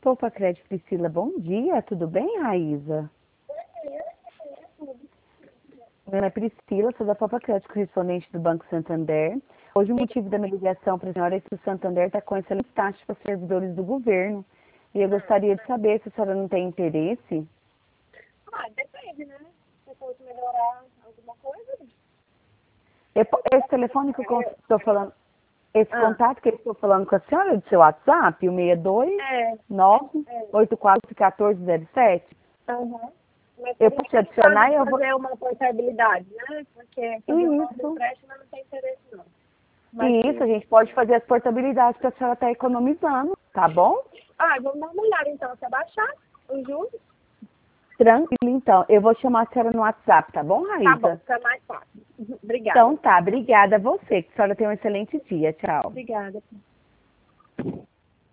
Poupa Crédito Priscila, bom dia, tudo bem, Raíza? Meu nome é Priscila, sou da Poupa Crédito, correspondente do Banco Santander. Hoje o motivo da minha ligação para a senhora é que o Santander está com excelente taxa para servidores do governo. E eu gostaria de saber se a senhora não tem interesse. Depende, né? Se fosse melhorar alguma coisa. Esse telefone que eu estou falando, esse Ah. contato que eu estou falando com a senhora é do seu WhatsApp, o 62 É. 9841407. Uhum. Mas Eu a posso gente te não adicionar e pode eu vou... fazer uma portabilidade, né? Porque fazer um novo Isso. empréstimo eu não tem interesse, não. Mas E isso, a gente pode fazer as portabilidades para a senhora estar economizando, tá bom? vamos dar uma olhada então, se abaixar os juros. Tranquilo, então. Eu vou chamar a senhora no WhatsApp, tá bom, Tá Raíza? bom, fica mais fácil. Obrigada. Então tá, obrigada a você. Que a senhora tenha um excelente dia. Tchau. Obrigada.